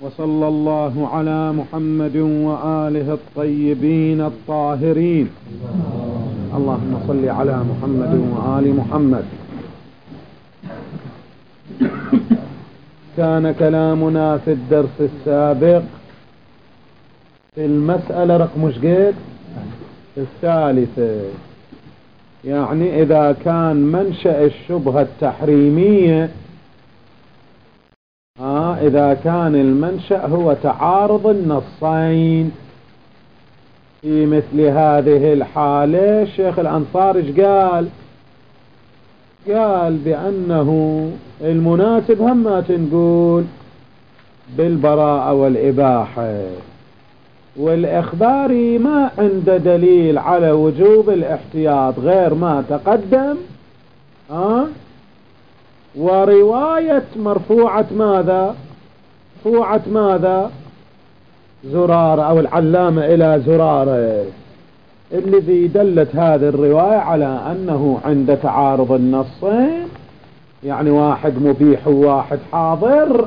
وصلى الله على محمد وآله الطيبين الطاهرين. اللهم صل على محمد وآل محمد. كان كلامنا في الدرس السابق في المسألة رقم شقد الثالثة، يعني إذا كان منشأ الشبهة التحريمية إذا كان المنشأ هو تعارض النصين، في مثل هذه الحالة الشيخ الأنصاري قال بأنه المناسب هم ما تنقول بالبراءة والإباحة، والإخباري ما عنده دليل على وجوب الاحتياط غير ما تقدم، ورواية مرفوعة ماذا زرارة أو العلامة إلى زرارة، الذي دلت هذه الرواية على أنه عند تعارض النصين، يعني واحد مبيح وواحد حاضر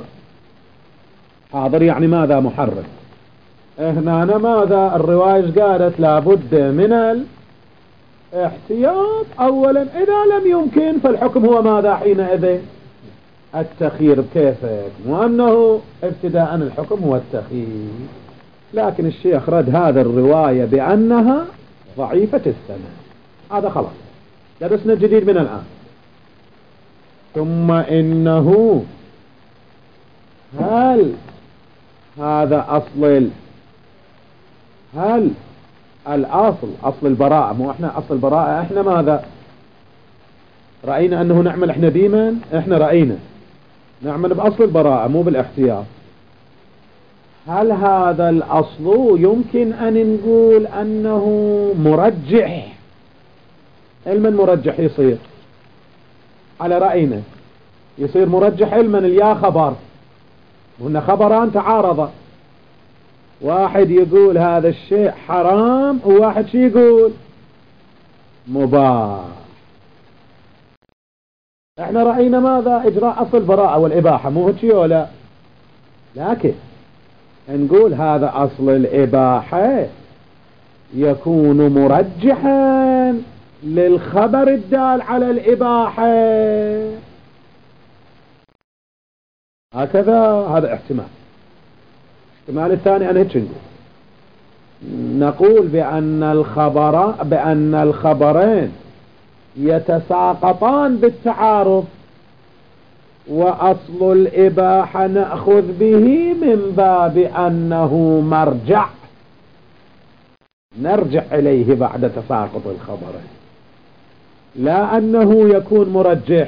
يعني ماذا محرم. هنا ماذا الرواية قالت لابد من الاحتياط أولا، إذا لم يمكن فالحكم هو ماذا حينئذ التخيير بكيفك، وأنه ابتداء الحكم هو التخيير. لكن الشيخ رد هذا الرواية بأنها ضعيفة السند. هذا خلاص درسنا جديد من الآن. ثم إنه هل هذا هل الأصل أصل البراءة، مو إحنا أصل البراءة إحنا ماذا رأينا أنه نعمل إحنا بمن إحنا رأينا نعمل بأصل البراءة مو بالاحتياط. هل هذا الأصل يمكن أن نقول أنه مرجح؟ علما مرجح يصير على رأينا، يصير مرجح علما اليا خبر، وإن خبران تعارضا، واحد يقول هذا الشيء حرام وواحد شي يقول مباح. احنا رأينا ماذا اجراء اصل البراءة والاباحة، مو هيك ولا؟ لكن نقول هذا اصل الاباحة يكون مرجحا للخبر الدال على الاباحة، هكذا. هذا احتمال الثاني أنا هيك نقول بأن الخبرين يتساقطان بالتعارض، وأصل الإباحة نأخذ به من باب أنه مرجع نرجع إليه بعد تساقط الخبرين، لا أنه يكون مرجح.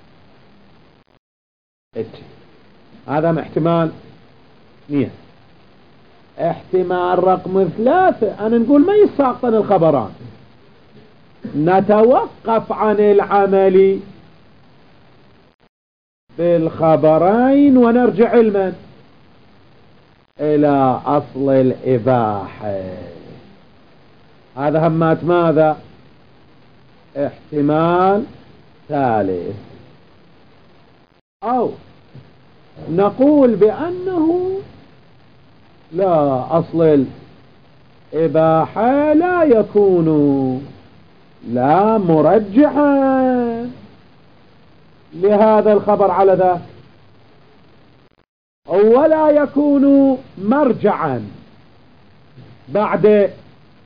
هذا احتمال 100. احتمال رقم 3 أنا نقول ما يساقطن الخبران، نتوقف عن العمل بالخبرين ونرجع علما إلى أصل الإباحة. هذا همات ماذا احتمال 3. أو نقول بأنه لا، أصل الإباحة لا يكون لا مرجحا لهذا الخبر على ذا، ولا يكون مرجعا بعد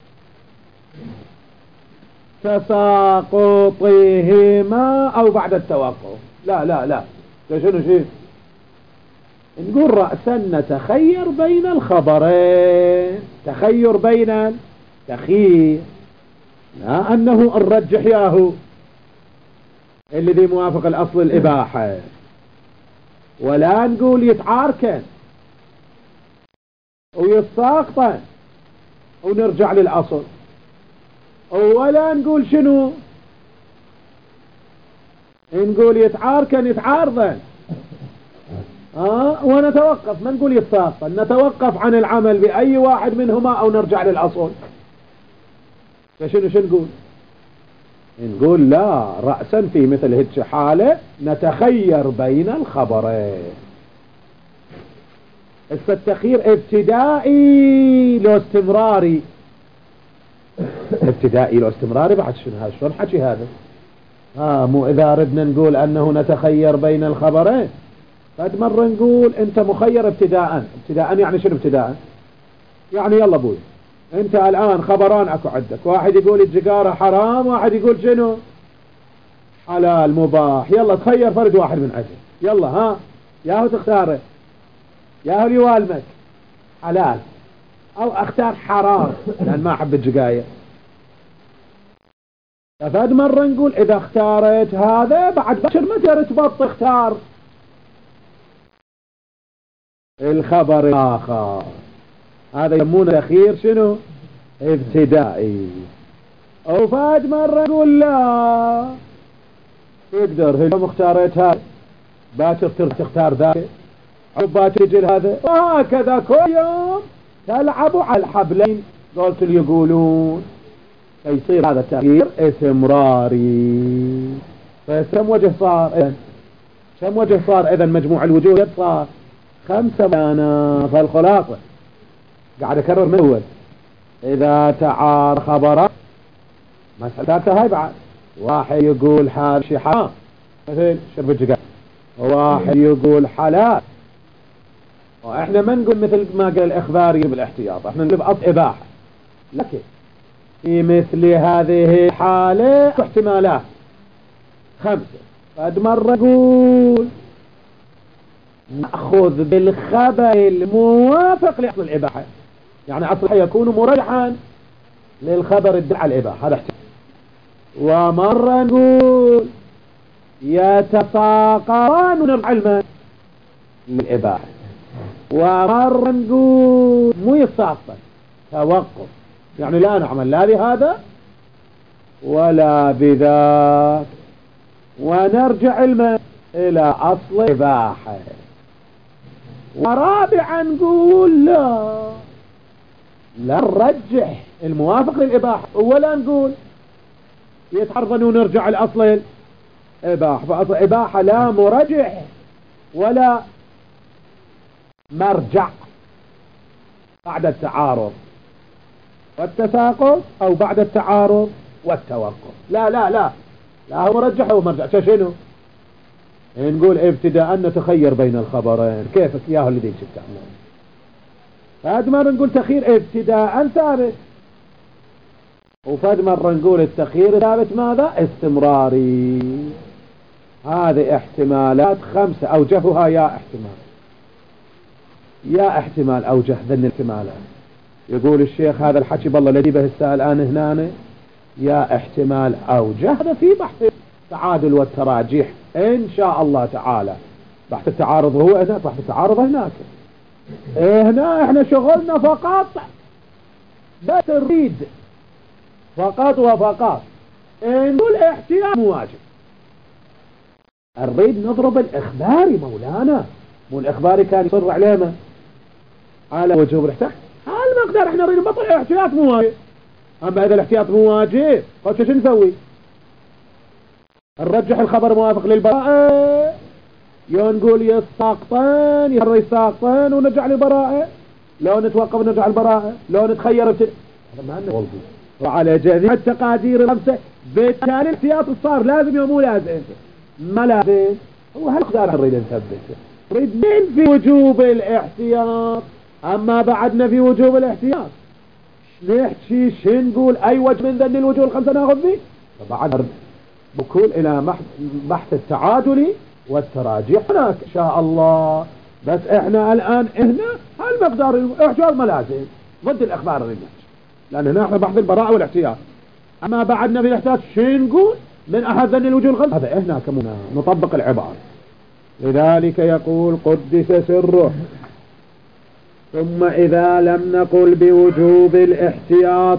تساقطهما أو بعد التوقف. لا شنو نقول رأسا نتخير بين الخبرين، تخير بين تخير، لا أنه الرجح ياهو الذي موافق الأصل الإباحة، ولا نقول يتعاركن ويتساقطن ونرجع للأصل، ولا نقول شنو نقول يتعاركن يتعارضن ونتوقف، ما نقول يتساقطن، نتوقف عن العمل بأي واحد منهما أو نرجع للأصل. فشنو نقول لا، رأسا في مثل هيك حالة نتخير بين الخبرين. التخيير ابتدائي لو استمراري. ابتدائي لو استمراري بعد شنو هذا؟ شلون حكي هذا؟ مو إذا ردنا نقول أنه نتخير بين الخبرين، بعد مرة نقول أنت مخير ابتداء. ابتداء يعني شنو ابتداء؟ يعني يلا بوي أنت الآن خبران أكو عندك، واحد يقول الجقارة حرام، واحد يقول شنو حلال مباح. يلا تخير فرد واحد من عجل، يلا ياهو تختاره، ياهو يوالمك حلال أو اختار حرام لأن ما أحب الجقاية. فد مرة نقول إذا اختارت هذا بعد بشر متى تبطل اختار الخبر الآخر. هذا يسمونه تخيير شنو ابتدائي. أو فد مرة نقول لا تقدر اليوم اختارت هذا باكر تختار ذاك، باكر تجي هذا، وهكذا كل يوم تلعبوا على الحبلين قلت اللي يقولون. فيصير هذا التغيير استمراري. فكم وجه صار إذن؟ كم وجه صار إذن؟ مجموع الوجوه صار 5 بيانا. فالخلاصة قاعد أكرر من أول، إذا تعار خبرات مسألة هاي بعد واحد يقول هذا شيء حرام مثل شرب الجقال، وواحد يقول حلال، وإحنا ما نقول مثل ما قال الإخباري بالاحتياط، إحنا نقول بأصل إباحة. لكن في مثل هذه الحالة احتمالات 5. بعد مرة نقول نأخذ بالخبر الموافق لأصل الإباحة، يعني أصل يكون مرجحا للخبر الدل على الإباحة، هذا احتمال. ومرة نقول يتساقطان ونرجع علما للإباحة، ومرة نقول مو يتساقطان توقف، يعني لا نعمل لا بهذا ولا بذاك ونرجع علما إلى أصل إباحة. ورابعا نقول لا نرجح الموافق للإباحة ولا نقول يتعرضن ونرجع لأصل الإباحة. فأصل الإباحة لا مرجح ولا مرجع بعد التعارض والتساقط أو بعد التعارض والتوقف. لا لا لا لا هو مرجح أو مرجع. شنو نقول ابتداء نتخير بين الخبرين، كيفك ياهو اللي ديك تعمل. فهذا مرة نقول تخير ابتداء ثابت، وفهذا مرة نقول التخير ثابت ماذا استمراري. هذه احتمالات 5 أوجهها يا احتمال أوجه ذن الاحتمالات. يقول الشيخ هذا الحكي بالله الذي به السائل الآن هنا يا احتمال أوجه، هذا في بحث التعادل والتراجيح إن شاء الله تعالى. بحث التعارض هو هناك، بحث التعارض هناك. هنا احنا شغلنا فقط بس نريد فقط وفقط نقول احتياط مو واجب. نريد نضرب الإخباري مولانا، مو الإخباري كان يصر علينا على وجوب الاحتياط. هالمقدار احنا نريد نبطل الاحتياط مو واجب. اما اذا الاحتياط مو واجب قلت شو نسوي؟ نرجح الخبر موافق للبراءة، يو نقول يساقطان يساقطان ونرجع للبراءة، لو نتوقف نرجع للبراءة، لو نتخير هذا ما عندنا والله. وعلى جميع التقادير ال5 بالتالي الاحتياط صار لازم يوم مو لازم ما لازم. هو هالمقدار نريد نثبته. نريد في وجوب الاحتياط، اما بعدنا في وجوب الاحتياط نحكي نقول اي وجه من ذن الوجوه ال5 ناخذ فيه. فبعد بكل الى بحث التعادل والتراجيح هناك ان شاء الله. بس احنا الان هنا هالمقدار الاحتياط ما لازم ضد الاخبار الرجال، لان هنا احنا بحث البراءة والاحتياط. اما بعدنا في الاحتياط نقول من احد ذن الوجوه ال5 هذا هنا كمنا نطبق العبارة. لذلك يقول قدس سره ثم إذا لم نقل بوجوب الاحتياط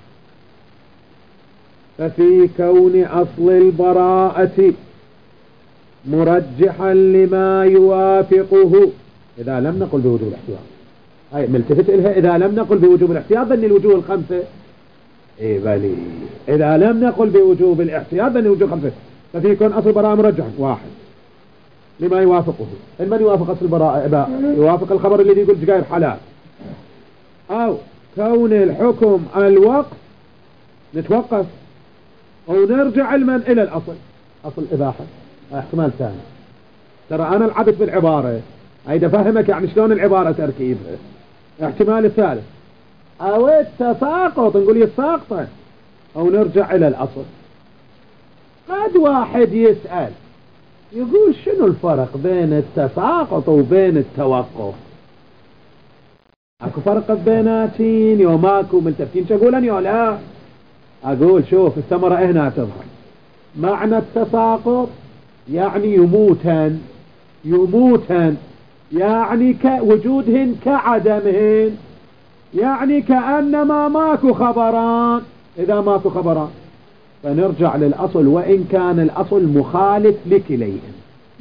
ففي كون أصل البراءة مرجحا لما يوافقه. إذا لم نقل بوجوب الاحتياط هاي ملتفت إلها. إذا لم نقل بوجوب الاحتياط ذن الوجوه ال5 بلي. إذا لم نقل بوجوب الاحتياط ذن الوجوه ال5 ففي كون أصل البراءة مرجحا 1 لما يوافقه. من يوافق أصل البراءة؟ يوافق الخبر الذي يقول جاير حلال، أو كون الحكم الوقف نتوقف أو نرجع علما إلى الأصل، أصل الإباحة. احتمال ثاني. ترى أنا العبث بالعبارة أيد أفهمك يعني شلون العبارة تركيبها. احتمال الثالث أو التساقط، نقول يتساقط أو نرجع إلى الأصل. قد واحد يسأل يقول شنو الفرق بين التساقط وبين التوقف؟ اكو فرق بيناتين يوم اكو ملتفتين؟ اقول أنا يا لا، اقول شوف الثمرة هنا تظهر. معنى التساقط يعني يموتن، يموتن يعني كوجودهن كعدمهن، يعني كأنما ماكو خبران. إذا ماكو خبران فنرجع للأصل وإن كان الأصل مخالف لكليهما.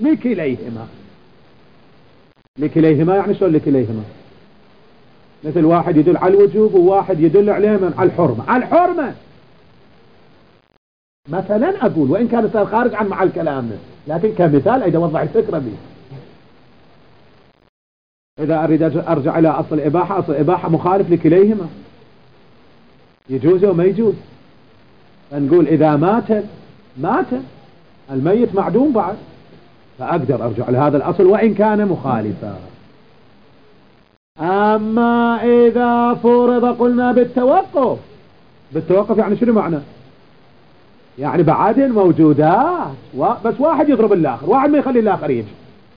لكليهما يعني شو لكليهما؟ مثل واحد يدل على الوجوب وواحد يدل على الحرمة. على الحرمة مثلا أقول وإن كان خارج عن محل كلامنا، لكن كمثال أيضا أوضح الفكرة به. إذا أريد أرجع إلى أصل الإباحة، أصل الإباحة مخالف لكليهما، يجوز وما يجوز. فنقول إذا مات الميت معدوم بعد، فأقدر أرجع لهذا الأصل وإن كان مخالفا. أما إذا فرض قلنا بالتوقف يعني شنو معنى؟ يعني بعدين موجودات بس واحد يضرب الآخر، واحد ما يخلي الآخر يجي.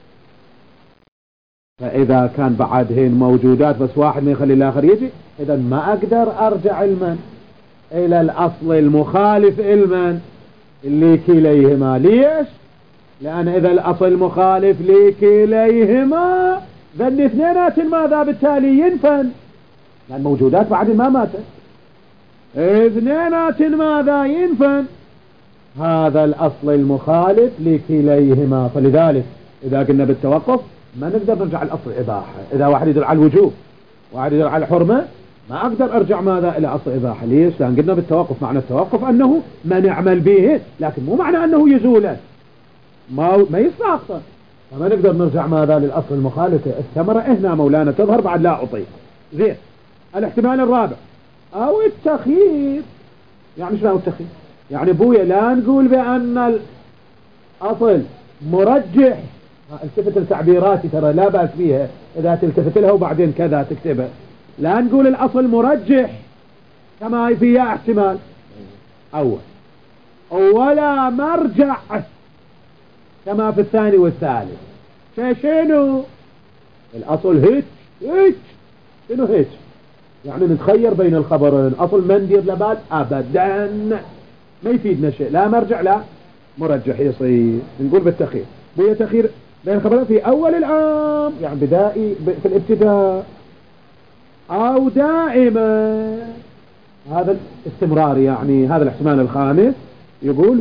فإذا كان بعدهن موجودات بس واحد ما يخلي الآخر يجي، إذا ما أقدر أرجع علما إلى الأصل المخالف علما لكليهما. ليش؟ لأن إذا الأصل مخالف لكليهما ذن اثنينات ماذا بالتالي ينفن، لأن موجودات بعد ما ماتت، اثنينات ماذا ينفن هذا الأصل المخالف لكليهما. فلذلك إذا قلنا بالتوقف ما نقدر نرجع الأصل إباحة. إذا واحد يدل على الوجوب واحد يدل على الحرمة ما أقدر أرجع ماذا إلى أصل إباحة. ليش؟ لأن قلنا بالتوقف معنى التوقف أنه ما نعمل به، لكن مو معنى أنه يزول، ما يساقط. فما نقدر نرجع ماذا للأصل المخالف. الثمرة هنا مولانا تظهر بعد لا أطيق. زين. الاحتمال الرابع أو التخيير. يعني شنو التخيير؟ يعني بويا لا نقول بأن الأصل مرجح. التفت لتعبيراتي ترى لا بأس فيها، إذا تلتفت لها وبعدين كذا تكتبها. لا نقول الأصل مرجح كما فيها احتمال أول، ولا مرجع كما في الثاني والثالث. شنو الأصل؟ هيك شنو هيك؟ يعني نتخير بين الخبرين. أصل ما ندير لبال أبدا، ما يفيدنا شيء. لا مرجع لا مرجح يصير. نقول بالتخير بويا تخير بين الخبرين في أول العام، يعني بدائي في الابتداء أو دائما. هذا الاستمرار. يعني هذا الاحتمال الخامس يقول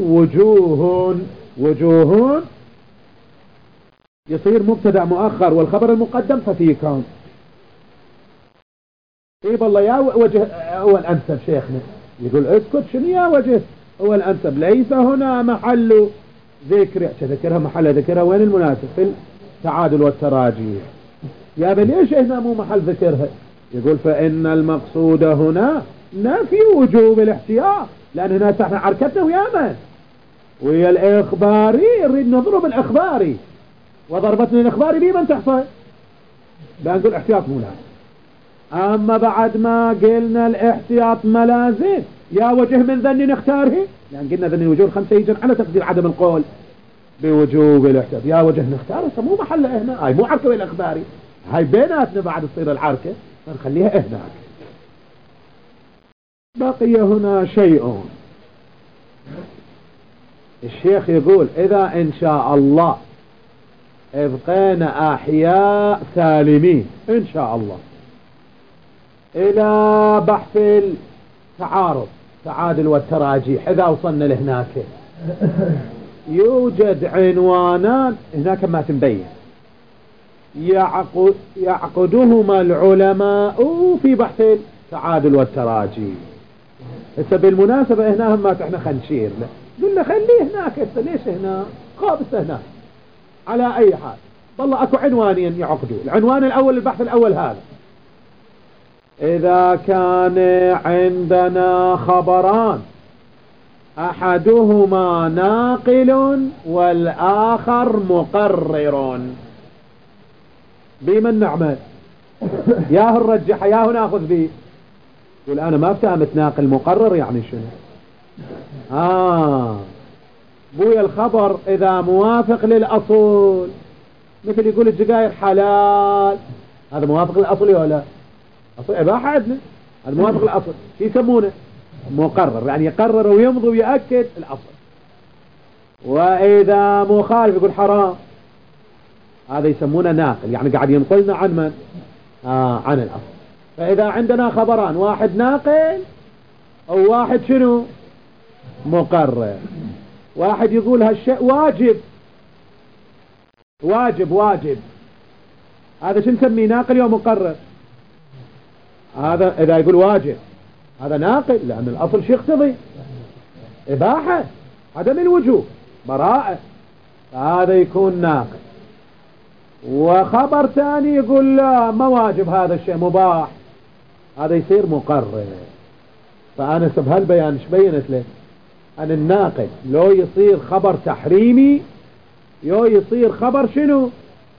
وجوه يصير مبتدأ مؤخر والخبر المقدم ففي كان. اي والله يا وجه هو الأنسب. شيخنا يقول اسكت، شنو يا وجه هو الأنسب؟ ليس هنا محل ذكرها محل ذكرها. وين المناسب؟ في التعادل والتراجيح. يا بل ليش هنا مو محل ذكرها؟ يقول فإن المقصود هنا نفي وجوب الاحتياط، لأن هنا احنا عركتنا ويا من؟ ويا الإخباري. نريد نضرب الإخباري، وضربتنا الإخباري بمن تحصل؟ بنقول احتياط مو لازم. أما بعد ما قلنا الاحتياط ما لازم، يا وجه من ذني نختاره، لأن قلنا ذني الوجوه 5 يجر على تقدير عدم القول بوجوب الاحتياط. يا وجه نختاره مو محله هنا، هاي مو عركة الإخباري، هاي بيناتنا بعد تصير العركة فنخليها هناك. بقي هنا شيء. الشيخ يقول إذا إن شاء الله ابقينا أحياء سالمين إن شاء الله إلى بحث التعارض تعادل والتراجيح، إذا وصلنا لهناك يوجد عنوانان هناك ما تنبين يعقدهما العلماء في بحث التعادل والتراجيح. هسه بالمناسبة هنا هم ما احنا خنشير له، قلنا خليه هناك. هسه ليش هنا؟ خابس هناك. على أي حال والله أكو عنوانين يعقدوا. العنوان الأول البحث الأول هذا: إذا كان عندنا خبران أحدهما ناقل والآخر مقرر، بمن نعمل؟ ياهو نرجح ياهو ناخذ به. يقول أنا ما فهمت ناقل مقرر يعني شنو؟ بويا الخبر إذا موافق للأصول، مثل يقول الجزائر حلال، هذا موافق للأصل ولا لا؟ أصل إباحة عندنا، هذا موافق للأصل، شو يسمونه؟ مقرر، يعني يقرر ويمضي ويأكد الأصل. وإذا مخالف يقول حرام، هذا يسمونه ناقل، يعني قاعد ينقلنا عن من؟ عن الأصل. فإذا عندنا خبران، واحد ناقل أو واحد شنو؟ مقرر. واحد يقول هالشيء واجب واجب واجب، هذا شو نسميه؟ ناقل أو مقرر؟ هذا إذا يقول واجب هذا ناقل، لأن الأصل شو يقتضي؟ إباحة، عدم الوجوب، براءة، هذا يكون ناقل. وخبر ثاني يقول لا ما واجب هذا الشيء مباح، هذا يصير مقرر. فأنا بهالبيان ايش بينت له؟ أن الناقل لو يصير خبر تحريمي يو يصير خبر شنو؟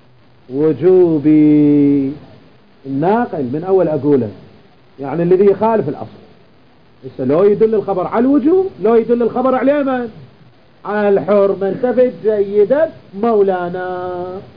وجوبي. الناقل من أول أقوله يعني الذي يخالف الأصل. إذا لو يدل الخبر على الوجوب، لو يدل الخبر على من؟ على الحرمة. انتبه جيدا مولانا.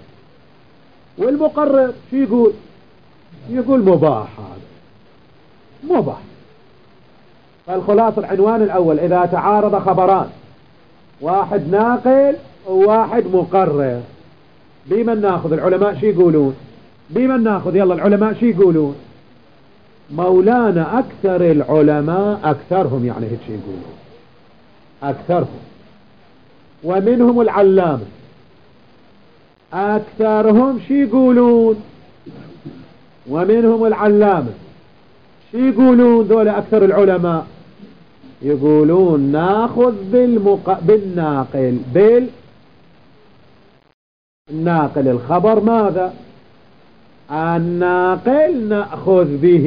والمقرر شو يقول؟ يقول مباح، هذا مباح. فالخلاصة العنوان الأول: إذا تعارض خبران، واحد ناقل وواحد مقرر، بمن ناخذ؟ العلماء شو يقولون؟ بمن ناخذ؟ يلا العلماء شو يقولون؟ مولانا أكثر العلماء، أكثرهم يعني هيك يقولون، أكثرهم، ومنهم العلامة، أكثرهم شو يقولون؟ ومنهم العلامة شو يقولون ذول أكثر العلماء؟ يقولون ناخذ بالناقل، بالناقل الخبر ماذا؟ الناقل نأخذ به،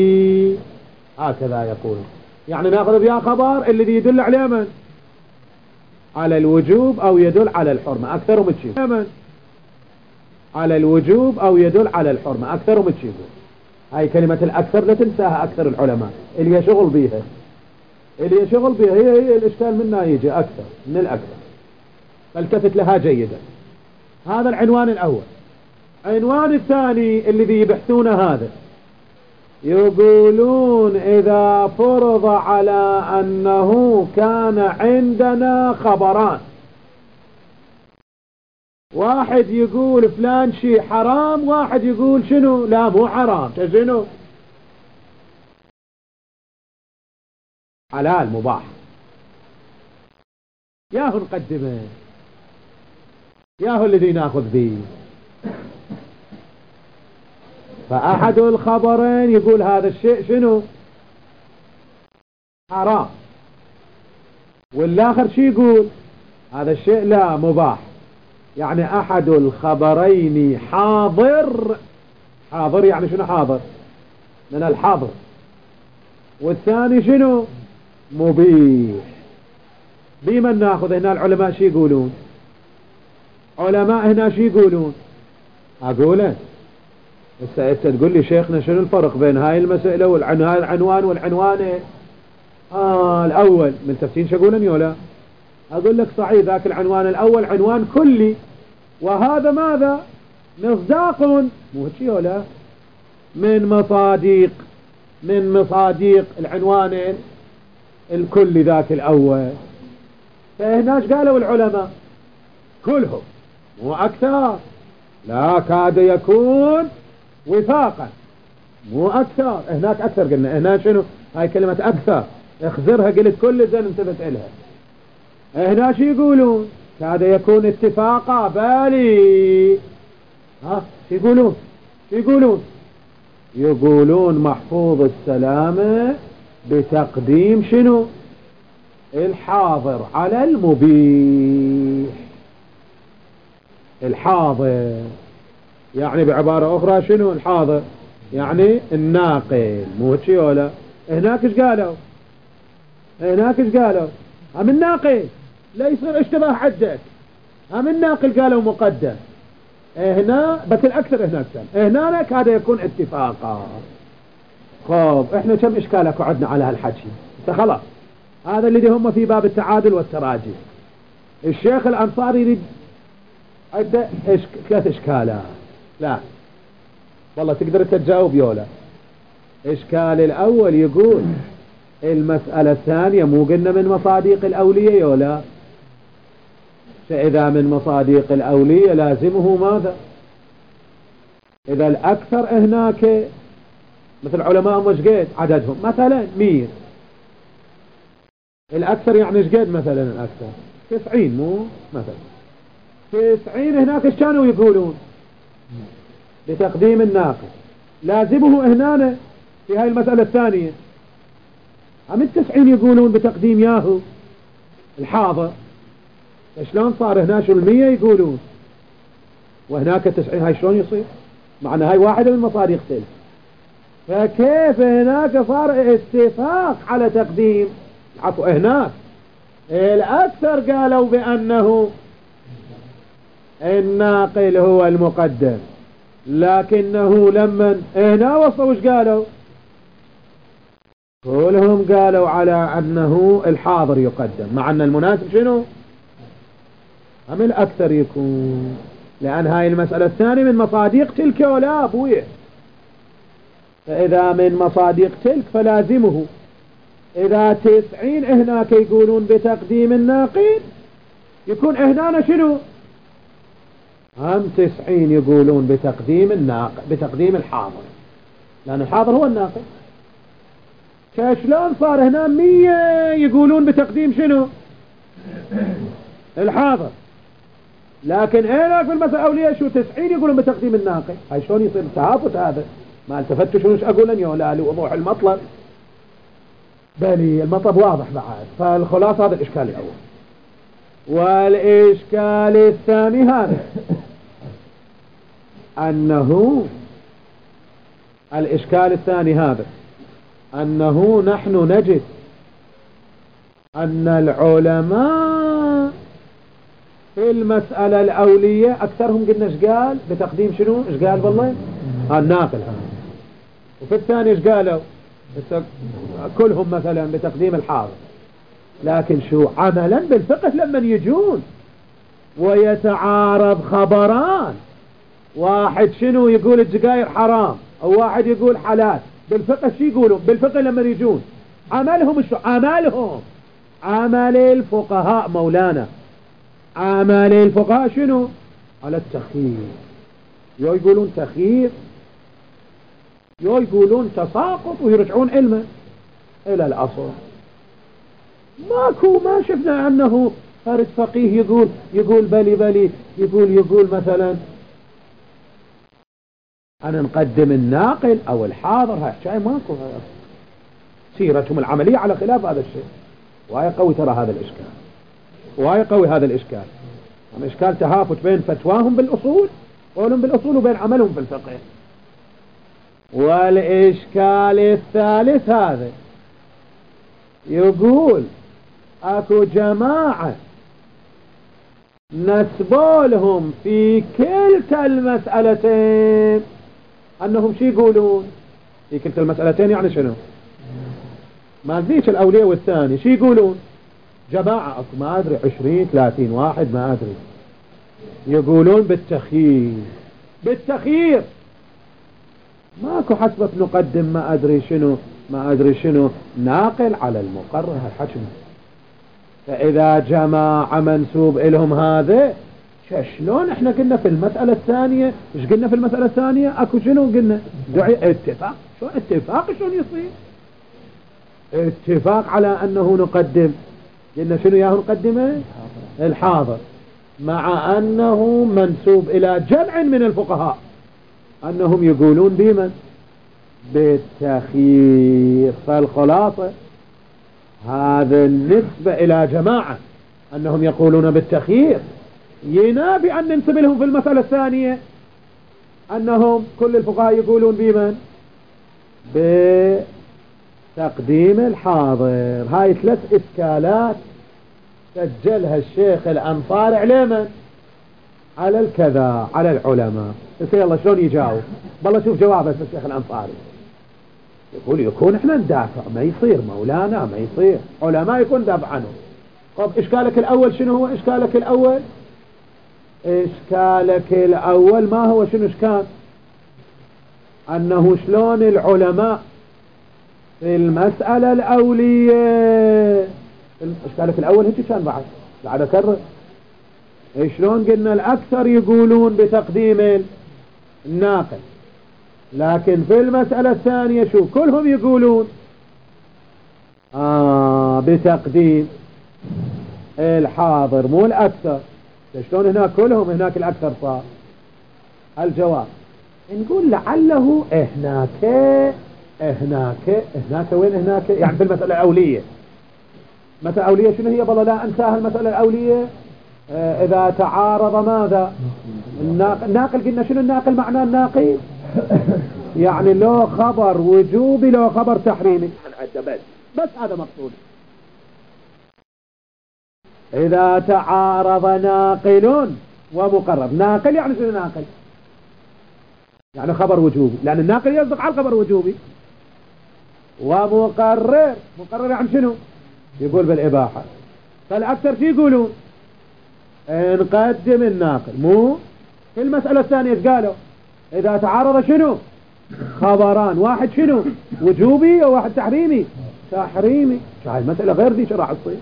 هكذا يقولون. يعني نأخذ بها خبر الذي يدل على من؟ على الوجوب أو يدل على الحرمة، أكثرهم تشيبون على الوجوب أو يدل على الحرمة، أكثرهم تشيبون. هاي كلمة الأكثر لا تنساها، أكثر العلماء اللي يشغل بيها، اللي يشغل بيها هي الإشكال منها يجي أكثر من الأكثر، فالتفت لها جيدا. هذا العنوان الأول. عنوان الثاني الذي يبحثون هذا، يقولون إذا فرض على أنه كان عندنا خبران، واحد يقول فلان شيء حرام، واحد يقول شنو؟ لا مو حرام، شنو؟ حلال مباح. ياهو نقدمه، ياهو الذي ناخذ به. فأحد الخبرين يقول هذا الشيء شنو؟ حرام، والآخر شي يقول هذا الشيء لا مباح. يعني أحد الخبرين حاضر، حاضر يعني شنو حاضر؟ من الحاضر. والثاني شنو؟ مبيح. بمن ناخذ هنا؟ العلماء شي يقولون؟ علماء هنا شي يقولون؟ أقوله هسه انت تقول لي شيخنا شنو الفرق بين هاي المسألة والعنوان والعنوان الأول من تفسير شقولني ولا؟ أقول لك صحيح، ذاك العنوان الأول عنوان كلي، وهذا ماذا؟ مصداق، مو هيك ولا؟ من مصاديق العنوان الكلي ذاك الأول. فهناش قالوا العلماء كلهم مو أكثر، لا كاد يكون وفاقا، مو أكثر. هناك أكثر قلنا، هنا شنو؟ هاي كلمة أكثر اخذرها، قلت كل زين انتبت إلها. هنا شو يقولون؟ كاد يكون اتفاقا، بالي شو يقولون؟ شو يقولون؟ يقولون محفوظ السلامة بتقديم شنو؟ الحاضر على المبيح. الحاضر، يعني بعبارة أخرى شنو الحاضر؟ يعني الناقل، مو هيك ولا؟ هناك ايش قالوا؟ هناك ايش قالوا؟ هم الناقل، لا يصير اشتباه عندك، هم الناقل قالوا مقدم. هنا بس الأكثر هناك هناك هذا يكون اتفاقا. خب احنا كم اشكالك عندنا على هالحكي؟ خلاص هذا اللي هم في باب التعادل والتراجي. الشيخ الأنصاري يريد عنده ثلاث اشكالات. لا والله تقدر تجاوب يولا. اشكال الاول يقول المسألة الثانية مو قلنا من مصادق الأولية يولا؟ فإذا من مصادق الأولية لازمه ماذا؟ إذا الأكثر هناك مثل علماء مش قد عددهم مثلا 100، الأكثر يعني ايش قد مثلا الأكثر 90 مو مثلا 90 هناك ايش كانوا يقولون؟ بتقديم الناقل. لازمه هنا في هاي المسألة الثانية هم 90 يقولون بتقديم ياهو الحاضر. شلون صار هنا شو 100 يقولون وهناك 90؟ هاي شلون يصير؟ معنى هاي واحدة من مصادق تلك. فكيف هناك صار اتفاق على تقديم؟ عفوا هناك الأكثر قالوا بأنه الناقل هو المقدم، لكنه لما هنا وصلوا ايش قالوا؟ كلهم قالوا على أنه الحاضر يقدم، مع أن المناسب شنو؟ هم الأكثر يكون، لأن هاي المسألة الثانية من مصادق تلك ولا أبوية. فإذا من مصادق تلك فلازمه إذا 90 هناك يقولون بتقديم الناقل يكون هنا شنو؟ هم 90 يقولون بتقديم الناقل بتقديم الحاضر، لأن الحاضر هو الناقل. كشلون صار هنا 100 يقولون بتقديم شنو؟ الحاضر، لكن هنا في المسألة الأولية شو 90 يقولون بتقديم الناقل. هاي شلون يصير تهافت هذا؟ ما التفتوا شنو اقول لن يولا لوضوح المطلب. بلي المطلب واضح بعد. فالخلاصة هذا الإشكال الأول. والإشكال الثاني هذا أنه الإشكال الثاني هذا أنه نحن نجد أن العلماء في المسألة الأولية أكثرهم قلنا إيش قال بتقديم شنو؟ إيش قال والله؟ الناقل. وفي الثاني إيش قالوا؟ كلهم مثلا بتقديم الحاضر. لكن شو عملا بالفقه لما يجون ويتعارض خبران، واحد شنو يقول السجاير حرام او واحد يقول حلال، بالفقه شو يقولوا؟ بالفقه لما يجون عملهم شو؟ عمل الفقهاء مولانا، عمل الفقهاء شنو؟ على التخيير. يو يقولون تخيير، يو يقولون تساقط، ويرجعون علما الى الاصل. ماكو ما شفنا انه فرد فقيه يقول بلي يقول مثلا انا نقدم الناقل او الحاضر. هاي شيء ماكو، سيرتهم العملية على خلاف هذا الشيء. وهي قوي ترى هذا الاشكال، وهي قوي هذا الاشكال. اشكال تهافت بين فتواهم بالاصول قولهم بالاصول وبين عملهم بالفقه. والاشكال الثالث هذا يقول اكو جماعة نسبولهم في كلتا المسألتين انهم شي يقولون في كلتا المسألتين، يعني شنو؟ ما ذيك الاولية والثاني شي يقولون؟ جماعة اكو ما ادري 20 30 واحد ما ادري يقولون بالتخيير ماكو حسبة نقدم ما ادري شنو ناقل على المقرر الحكم. فاذا جماعة منسوب الهم هذا شلون احنا قلنا في المسألة الثانية؟ ايش قلنا في المسألة الثانية؟ اكو شنو قلنا؟ دعي اتفاق. شو اتفاق؟ شلون يصير اتفاق على انه نقدم؟ قلنا شنو ياهو نقدمه؟ الحاضر، مع انه منسوب الى جمع من الفقهاء انهم يقولون بمن؟ بالتخيير. فالخلاصة هذا النسبة الى جماعة انهم يقولون بالتخيير، ينافي أن ننسب لهم في المسألة الثانية أنهم كل الفقهاء يقولون بمن؟ بتقديم الحاضر. هاي 3 إشكالات سجلها الشيخ الأنصاري على من؟ على الكذا، على العلماء. يلا شلون يجاوب؟ بالله شوف جوابه الشيخ الأنصاري. يقول يكون احنا ندافع، ما يصير مولانا، ما يصير علماء يكون دافع عنه. طب إشكالك الأول شنو هو؟ إشكالك الأول ما هو؟ شنو إشكال؟ أنه شلون العلماء في المسألة الأولية. إشكالك الأول هيك كان بعد أكرر. شلون قلنا الأكثر يقولون بتقديم الناقل، لكن في المسألة الثانية شو كلهم يقولون بتقديم الحاضر مو الأكثر. شلون هناك كلهم هناك الأكثر صار؟ الجواب نقول لعله هناك وين هناك؟ يعني في المسألة الأولية. المسألة الأولية شنو هي؟ بالله لا أنساها المسألة الأولية. إذا تعارض ماذا؟ الناقل قلنا شنو الناقل؟ معناه الناقل يعني لو خبر وجوبي لو خبر تحريمي، بس هذا مقصود. إذا تعارض ناقل ومقرر. ناقل يعني شنو ناقل؟ يعني خبر وجوبي، لأن الناقل يصدق على الخبر وجوبي. ومقرر يعني شنو؟ يقول بالإباحة. فالأكثر شي يقولون نقدم الناقل. مو في المسألة الثانية ايش قالوا؟ إذا تعارض شنو؟ خبران، واحد شنو؟ وجوبي وواحد تحريمي. هاي المسألة غير دي شرح الصين.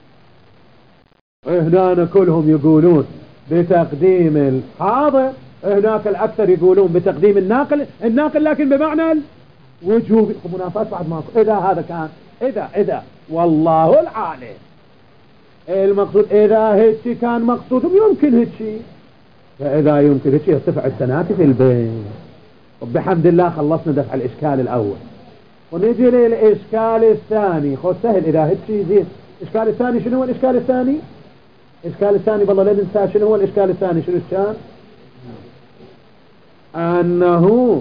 هنا كلهم يقولون بتقديم الحاضر، هناك الأكثر يقولون بتقديم الناقل لكن بمعنى الوجوب. منافاة بعد ماكو. إذا هذا كان إذا والله العالم المقصود إذا هيك كان مقصودهم يمكن هيك، فإذا يمكن هيك يرتفع التنافي في البين. وبحمد الله خلصنا دفع الإشكال الأول، ونجي للإشكال الثاني. خذ سهل إذا هيك زين. الإشكال الثاني شنو هو؟ الإشكال الثاني بالله لا ننسى شنو هو الإشكال الثاني. شنو الشان؟ أنه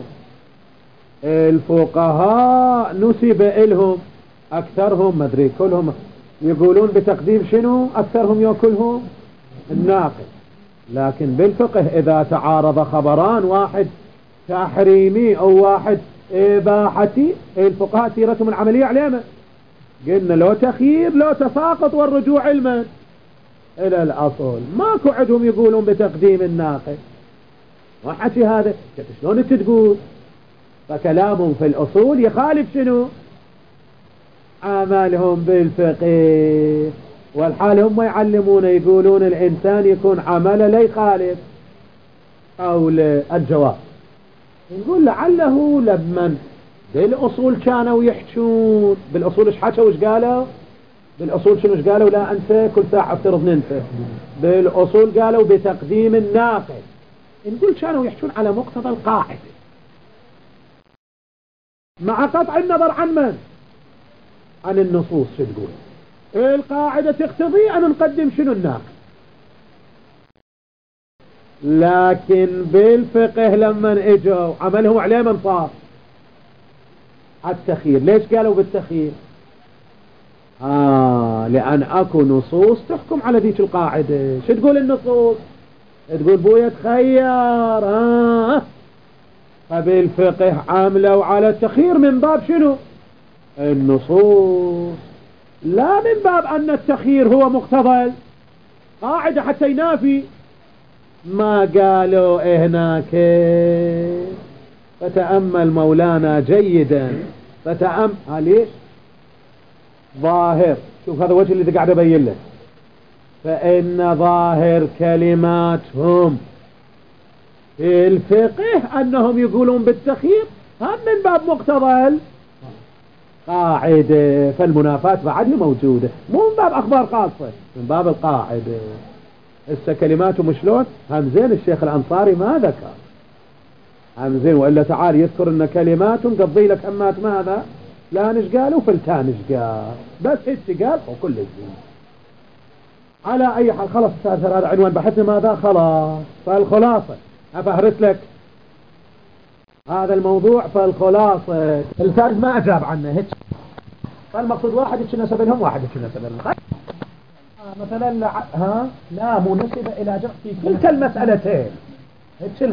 الفقهاء نسب إلهم أكثرهم مدري كلهم يقولون بتقديم شنو؟ أكثرهم يأكلهم الناقل. لكن بالفقه إذا تعارض خبران، واحد تحريمي أو واحد إباحتي، الفقهاء سيرتهم العملية علينا قلنا لو تخيير لو تساقط والرجوع علما إلى الأصل. ماكو عندهم يقولون بتقديم الناقل. وحكي هذا شلون انت تقول؟ فكلامهم في الأصول يخالف شنو؟ عملهم بالفقه. والحال هم يعلمون يقولون الإنسان يكون عمله لا يخالف أو الجواب. نقول لعله لمن بالأصول كانوا يحجون. بالأصول ايش حكوا وايش قالوا؟ بالأصول شنو ايش قالوا؟ لا أنسى كل ساعة افترض ننسى. بالأصول قالوا بتقديم الناقل. نقول كانوا يحجون على مقتضى القاعدة مع قطع النظر عن من؟ عن النصوص. شو تقول؟ القاعدة تقتضي أن نقدم شنو؟ الناقل. لكن بالفقه لما اجوا عملهم عليه من صار التخيير. ليش قالوا بالتخيير؟ لأن اكو نصوص تحكم على ذيك القاعدة. شو تقول النصوص؟ تقول بويا تخير. فبالفقه عملوا على التخيير من باب شنو؟ النصوص، لا من باب أن التخيير هو مقتضى قاعدة حتى ينافي ما قالوا هناك. فتأمل مولانا جيدا، ليش؟ ظاهر، شوف هذا وجه اللي قاعد أبين لك. فإن ظاهر كلماتهم في الفقه أنهم يقولون بالتخيير، هم من باب مقتضى قاعدة. فالمنافات بعد موجودة، مو من باب أخبار خاصة، من باب القاعدة. هسه كلماتهم شلون؟ هم زين الشيخ الأنصاري ما ذكر هم زين، وإلا تعال يذكر أن كلماتهم قضي لك همات ماذا؟ لا نش قالوا فلتان نش قال، بس هيك قال وكل الزين. على أي حال خلاص هذا عنوان بحثنا ماذا خلاص. فالخلاصة أفهرس لك هذا الموضوع. فالخلاصة الثالث ما أجاب عنه هيك. فالمقصود واحد يتش نسب لهم واحد يتش نسب لهم. مثلا لا مو نسب إلى جمع في كلتا المسألتين هيك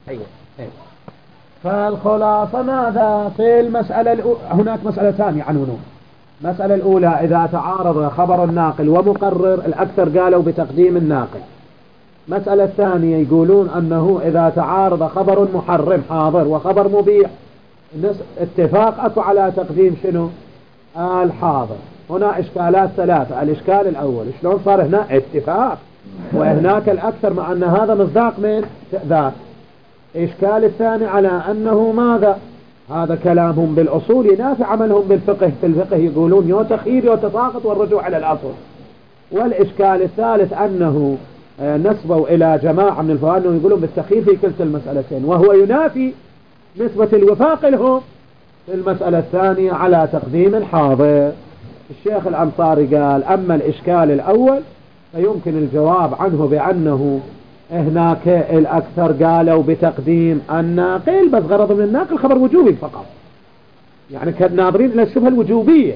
فالخلاصة ماذا في المسألة هناك مسألة ثانية عنونه. المسألة الأولى إذا تعارض خبر الناقل ومقرر الأكثر قالوا بتقديم الناقل. مسألة الثانية يقولون أنه إذا تعارض خبر محرم حاضر وخبر مبيح اتفاق أكو على تقديم شنو الحاضر. هنا إشكالات ثلاثة. الإشكال الأول شلون صار هنا اتفاق وهناك الأكثر مع أن هذا مصداق من ذاك. إشكال الثاني على أنه ماذا هذا كلامهم بالأصول ينافي عملهم بالفقه. في الفقه يقولون يو تخيير يو تساقط والرجوع على الأصل. والإشكال الثالث أنه نسبوا إلى جماعة من الفقهاء أنه يقولون بالتخيير في كلتا المسألتين وهو ينافي نسبة الوفاق لهم في المسألة الثانية على تقديم الحاضر. الشيخ الأنصاري قال أما الإشكال الأول فيمكن الجواب عنه بأنه هناك الأكثر قالوا بتقديم الناقل بس غرض من الناقل خبر وجوبي فقط. يعني ناظرين إلى الشبهة الوجوبية.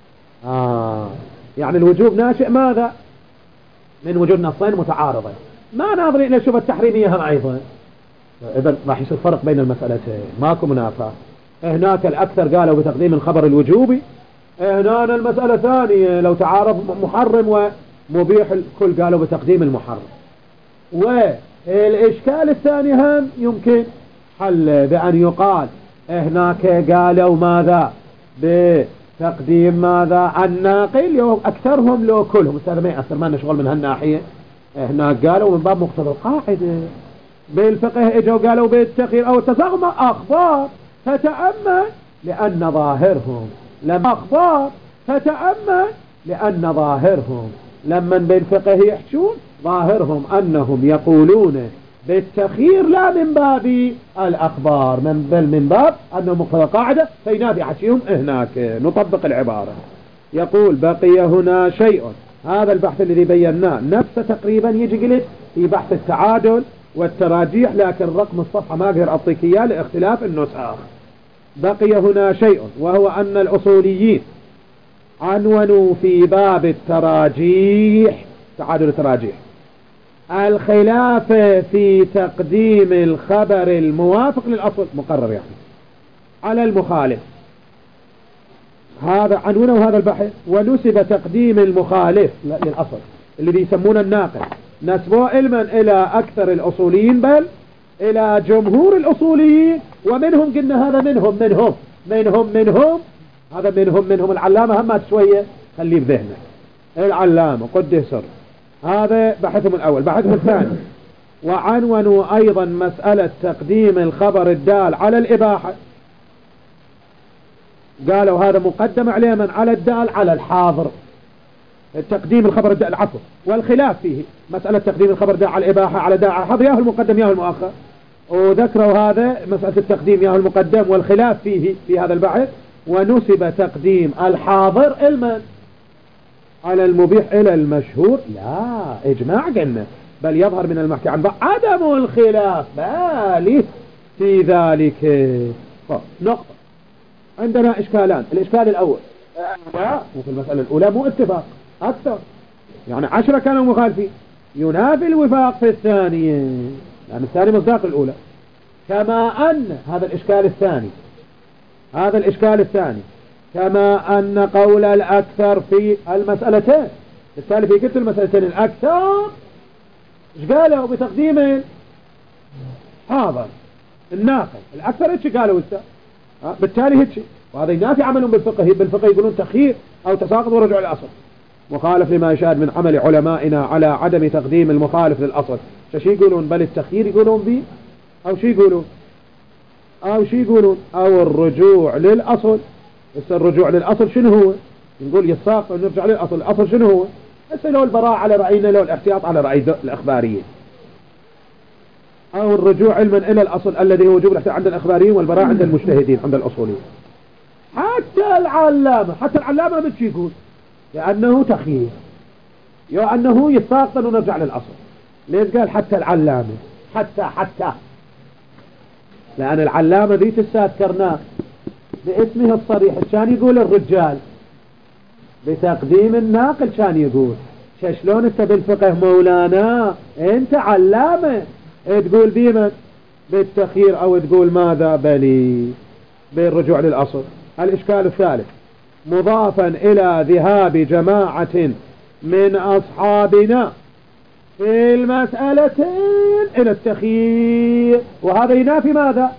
يعني الوجوب ناشئ ماذا من وجود نصين متعارضين. ما ناظرين إلى الشبهة التحريمية هم أيضا. إذن راح يصير فرق بين المسألتين ماكو منافاة. هناك الأكثر قالوا بتقديم الخبر الوجوبي. هنا المسألة ثانية لو تعارض محرم ومبيح الكل قالوا بتقديم المحرم. والإشكال الثاني هم يمكن حل بأن يقال هناك قالوا ماذا بتقديم ماذا الناقل أكثرهم لو كلهم. هذا ما يأثر ما نشغل من هالناحية. هناك قالوا من باب مقتضى القاعدة. بالفقه اجوا قالوا بالتخيير أو التساقط أخبار فتأمل لأن ظاهرهم لما أخبار فتأمل لأن ظاهرهم لما بالفقه يحشون ظاهرهم أنهم يقولون بالتخيير لا من باب الأخبار بل من باب أنه مقتضى قاعدة فينافي حشيهم. هناك نطبق العبارة. يقول بقي هنا شيء. هذا البحث الذي بيناه نفسه تقريبا يجي قلت في بحث التعادل والتراجيح لكن رقم الصفحة ما أقدر أعطيك إياه لاختلاف النسخ. بقي هنا شيء وهو أن الأصوليين عنونوا في باب التراجيح تعادل التراجيح الخلاف في تقديم الخبر الموافق للأصل مقرر يعني على المخالف. هذا عنونه هذا البحث ونسب تقديم المخالف للأصل اللي بيسمونه الناقل نسبوه علما إلى أكثر الأصوليين بل إلى جمهور الأصوليين ومنهم قلنا هذا منهم هذا منهم العلامة هم شوية خليه بذهنك. العلامة قد سر هذا بحثهم الأول. بحثهم الثاني وعنونوا أيضا مسألة تقديم الخبر الدال على الإباحة. قالوا هذا مقدم عليه من على الدال على الحاضر تقديم الخبر الدال العفو والخلاف فيه مسألة تقديم الخبر الدال على الإباحة على دال على الحاضر ياهو المقدم ياهو المؤخر. وذكروا هذا مسألة التقديم ياهو المقدم والخلاف فيه في هذا البحث. ونسب تقديم الحاضر المن على المبيح إلى المشهور لا إجماع قلنا بل يظهر من المحكي عن عدم الخلاف بالي في ذلك. نقطة. عندنا إشكالان. الإشكال الأول وفي المسألة الأولى مو اتفاق أكثر يعني 10 كانوا مخالفين ينافي الوفاق في الثانية لأن الثاني مصداق الأولى. كما أن هذا الإشكال الثاني كما أن قول الأكثر في المسألتين بالتالي في كلتا المسألتين الأكثر ايش قالوا بتقديم حاضر الناقل الأكثر ايش قالوا بالتالي هيك وهذا ينافي عملهم بالفقه يقولون تخيير أو تساقط ورجوع الأصل مخالف لما يشاهد من عمل علمائنا على عدم تقديم المخالف للأصل. شو يقولون بل التخيير يقولون به أو شو يقولون أو الرجوع للأصل. بس الرجوع للأصل شنو هو نقول يساق ونرجع للأصل. الأصل شنو هو هسه لو البراءة على رأينا لو الاحتياط على رأي الأخباريين أو الرجوع علما إلى الأصل الذي هو وجوب الاحتياط عند الأخباريين والبراءة عند المجتهدين عند الأصوليين. حتى العلامة مش يقول لأنه تخيير يو أنه يستاقطن ونرجع للأصل. ليش قال حتى العلامة؟ حتى لأن العلامة ذي تذكرناه باسمه الصريح كان يقول الرجال بتقديم الناقل، كان يقول شلون انت بالفقه مولانا انت علامة تقول بمن؟ بالتخيير او تقول ماذا؟ بلي بالرجوع للأصل. الإشكال الثالث مضافا إلى ذهاب جماعة من أصحابنا في المسألتين إلى التخيير، وهذا ينافي ماذا؟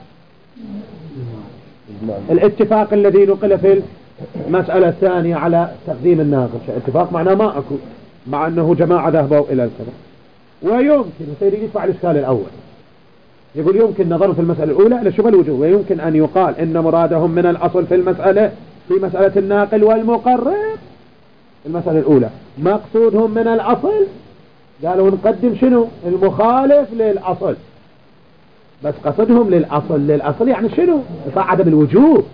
الاتفاق الذي نقل في المسألة الثانية على تقديم الناقل. اتفاق معناه ما أكو، مع أنه جماعة ذهبوا إلى الكذا. ويمكن سيدي يدفع الإشكال الأول، يقول يمكن نظر في المسألة الأولى إلى شبه الوجوه، ويمكن أن يقال إن مرادهم من الأصل في المسألة في مسألة الناقل والمقرر المسألة الأولى مقصودهم من الأصل، قالوا نقدم شنو؟ المخالف للأصل، بس قصدهم للأصل يعني شنو؟ عدم الوجوب،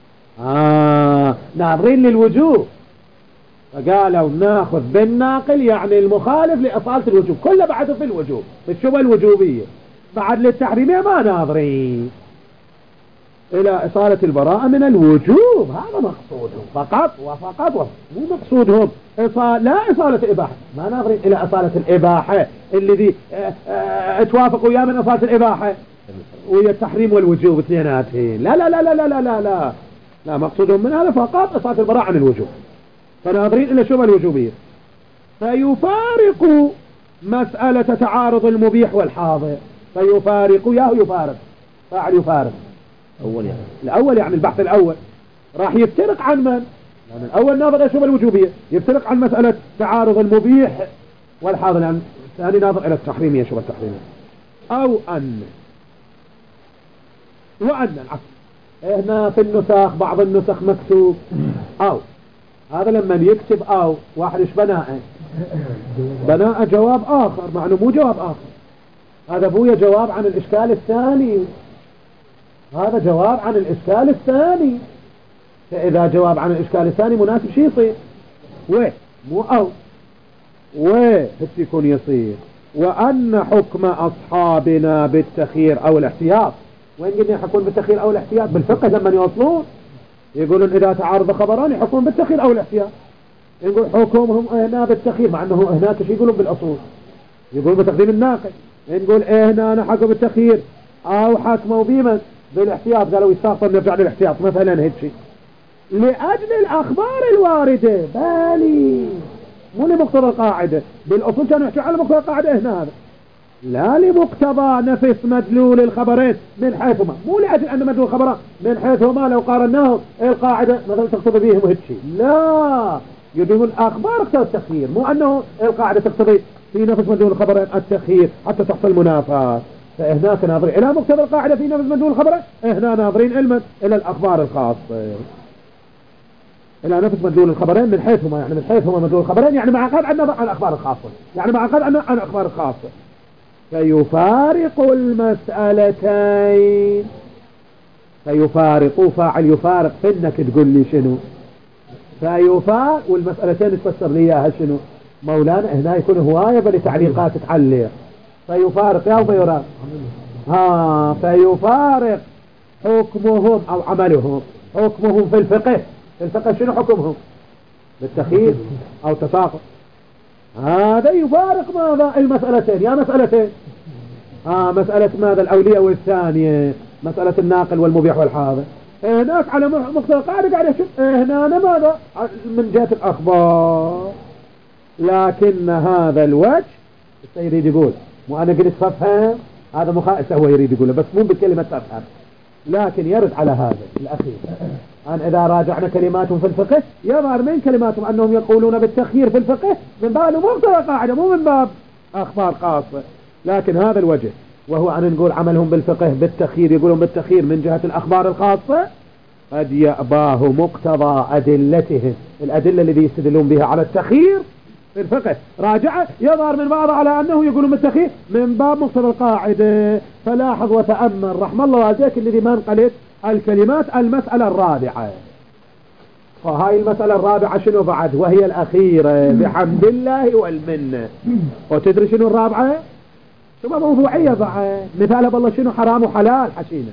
ناظرين للوجوب، فقالوا ناخذ بالناقل يعني المخالف لأصالة الوجوب كله بعده في الوجوب بالشبه الوجوبية، بعد للتحريمية ما ناظرين إلى إصالة البراءة من الوجوب. هذا مقصودهم فقط مو مقصودهم لا إصالة الإباحة، ما ناظرين إلى إصالة الإباحة الذي توافقوا يا من إصالة الإباحة ويا التحريم والوجوب اثنيناتهم، لا مقصودهم من هذا فقط إصالة البراءة عن الوجوب، فناظرين إلى شبه الوجوبية. فيفارق مسألة تعارض المبيح والحاضر، يفارق فاعل يفارق الأول يعني البحث الأول راح يفترق عن من؟ لأن الأول ناظر إلى شبه الوجوبية، يفترق عن مسألة تعارض المبيح والحاضر، لأن الثاني ناظر إلى التحريمية شبه التحريمية. أو أن هنا في النسخ بعض النسخ مكتوب أو، هذا لما يكتب أو واحد إيش بناء جواب آخر، مع أنه مو جواب آخر، هذا بويا جواب عن الإشكال الثاني، هذا جواب عن الإشكال الثاني، فإذا جواب عن الإشكال الثاني مناسب شي يصير مو أو يكون يصير. وأن حكم أصحابنا بالتخيير أو الاحتياط، وين قلنا يحكون بالتخيير أو الاحتياط؟ بالفقه لما يوصلون يقولون إذا تعارض خبران يحكون بالتخيير أو الاحتياط، يقول حكمهم هنا بالتخيير، مع أنه هناك شي يقولون بالأصول يقولون بتقديم الناقل، نقول هنا أنا حكم بالتخيير أو حكموا بمن؟ بالاحتياط، قالوا يستغفر نرجع للاحتياط مثلا هيك شيء لأجل الأخبار الواردة، بالي مو لمقتضى القاعدة، بالأصول كانوا يحكوا على مقتضى القاعدة هنا، هذا لا لمقتضى نفس مدلول الخبرين من حيثما، مو لأجل أن مدلول الخبرين من حيثما لو قارناهم القاعدة مثلا تقتضي بهم هيك شيء، لا يدوم الأخبار اقتضى التخيير، مو أنه القاعدة تقتضي في نفس مدلول الخبرين التخيير حتى تحصل منافاة. فهناك ناظرين إلى مقتضى القاعدة في نفس مدلول الخبرين، هنا ناظرين إلى الأخبار الخاصة، إلى نفس مدلول الخبرين من حيثما، يعني من حيثما مدلول الخبرين يعني مع قد عن الأخبار الخاصة، يعني مع قد عن الأخبار الخاصة. فيفارق المسألتين، فيفارق فاعل يفارق فإنك تقول لي شنو؟ فيفارق والمسألتين تفسر لي إياها شنو؟ مولانا هنا يكون هواية بل تعليقات تعلق. فيفارق يا وفيرا فيفارق حكمهم أو عملهم، حكمهم في الفقه شنو حكمهم؟ بالتخيير أو تساقط، هذا يفارق ماذا؟ المسألتين، يا مسألتين مسألة ماذا؟ الأولية والثانية، مسألة الناقل والمبيح والحاضر، هناك على مقتضى القاعدة قاعد يشوف هنا ماذا؟ من جهة الأخبار. لكن هذا الوجه يريد يقول، مو أنا قلت فافهم، هذا مخالف هو يريد يقوله بس مو بكلمة تفهم، لكن يرد على هذا الأخير أن إذا راجعنا كلماتهم في الفقه يظهر من كلماتهم أنهم يقولون بالتخيير في الفقه من باب مقتضى قاعدة مو من باب أخبار خاصة. لكن هذا الوجه وهو أن نقول عملهم بالفقه بالتخيير، يقولون بالتخيير من جهة الأخبار الخاصة، قد يأباه مقتضى أدلتهم، الأدلة الذي يستدلون بها على التخيير في الفقه راجع يظهر من بعض على أنه يقولون بالتخيير من باب مقتضى القاعدة. فلاحظ وتأمل رحم الله والديك الذي ما انقلت الكلمات. المسألة الرابعة فهاي المسألة الرابعة شنو بعد وهي الأخيرة بحمد الله والمنة. وتدري شنو الرابعة؟ شو موضوعية بعد. مثال بالله شنو حرام وحلال حشينا،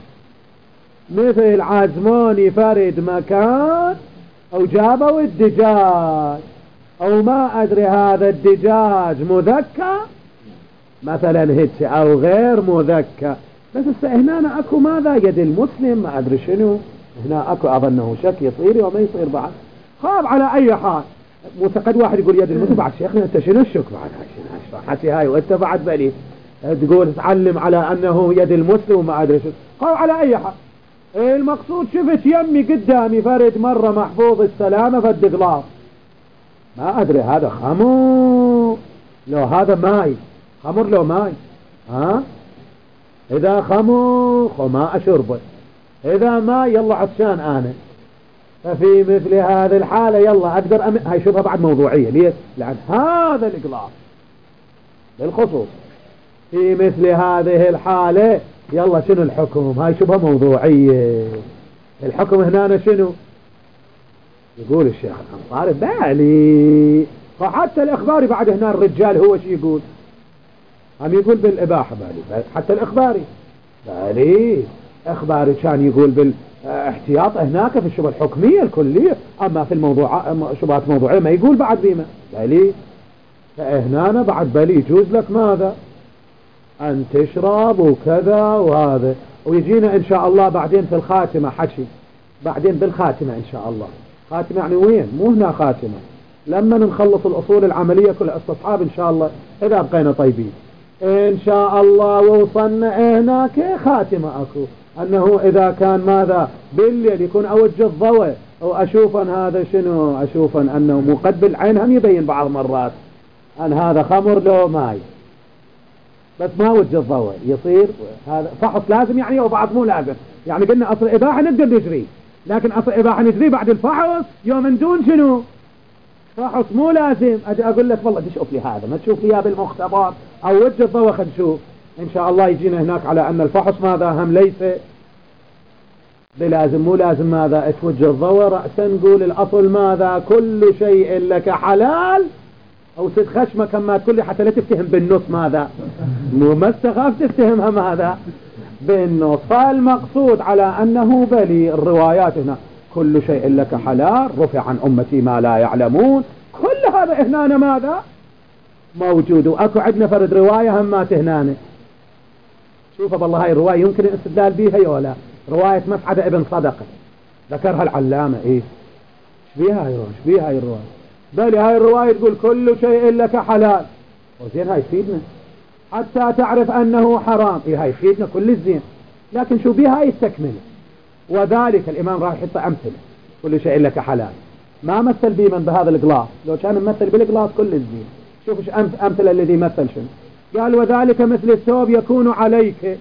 مثل عزمون يفرد مكان أو جابوا الدجاج أو ما أدري هذا الدجاج مذكى مثلا هيك أو غير مذكى. بس هنا أكو ماذا يد المسلم ما أدري شنو، هنا أكو أظنه شك يصير وما يصير بعد. خاب على أي حال قد واحد يقول يد المسلم بعد شيخنا أنت شنو الشك بعد شنو حكي هاي وأنت بعد بلي تقول تعلم على أنه يد المسلم وما أدري شنو. خاب على أي حال المقصود شفت يمي قدامي فرد مرة محفوظ السلامة فد غلاف ما أدري هذا خمر لو هذا ماي، خمر لو ماي ها، إذا خمر ما أشربه، إذا ما يلا عطشان أنا. ففي مثل هذه الحالة يلا أقدر هاي شبهة بعد موضوعية. ليش؟ لأن هذا الإقلاع بالخصوص في مثل هذه الحالة يلا شنو الحكم؟ هاي شبهة موضوعية. الحكم هنا شنو؟ يقول الشيخ الأنصاري بالي فحتى الإخباري بعد هنا الرجال هو شي يقول هم يقول بالإباحة بالي حتى الإخباري بالي إخباري كان يقول بالاحتياط هناك في الشبهة الحكمية الكلية، أما في الموضوع شبهات موضوعية ما يقول بعد بيما بالي. فهنا بعد بالي يجوز لك ماذا أن تشرب وكذا وهذا. ويجينا إن شاء الله بعدين في الخاتمة حكي بعدين بالخاتمة إن شاء الله. خاتمة يعني وين؟ مو هنا خاتمة لما نخلص الأصول العملية كل استصحاب إن شاء الله إذا بقينا طيبين إن شاء الله ووصلنا هناك خاتمة أكو أنه إذا كان ماذا بالليل يكون أوجه الضوء أو أشوفا هذا شنو أشوفا أنه مقبل عين هم يبين بعض مرات أن هذا خمر لو ماي بس ما وجه الضوء يصير هذا فحص لازم يعني وبعض مو لازم. يعني قلنا أصل إباحة نقدر نجري، لكن أصل إباحة نجري بعد الفحص يوم من دون شنو فحص مو لازم. أجي أقول لك والله تشوف لي هذا ما تشوف لي بالمختبر أو وجه الضوء خد نشوف إن شاء الله يجينا هناك على أن الفحص ماذا هم ليس بلازم مو لازم ماذا توجه الضوء. رأسا نقول الأصل ماذا كل شيء لك حلال أو سد خشمة كما تقول لي حتى لا تفتهم بالنص ماذا مو ما استخاف تفتهمها ماذا بالنص. فالمقصود على أنه بلي الروايات هنا كل شيء لك حلال رفع عن أمتي ما لا يعلمون كل هذا هنا ماذا موجود. وأكو عندنا فرد رواية همات هنا شوف بالله هاي الرواية يمكن الاستدلال بيها ولا رواية مسعد ابن صدقة ذكرها العلامة إيه شبيها هاي الرواية بل هاي الرواية تقول كل شيء لك حلال وزين هاي تفيدنا حتى تعرف أنه حرام إيه هاي تفيدنا كل الزين. لكن شو بيها هاي التكملة وذلك الإمام راح يحط أمثلة كل شيء لك حلال ما مثل بي من بهذا القلاص لو كان مثل بالقلاص كل الزين. شوف ايش أمثلة الذي مثل شنو قال وذلك مثل الثوب يكون عليك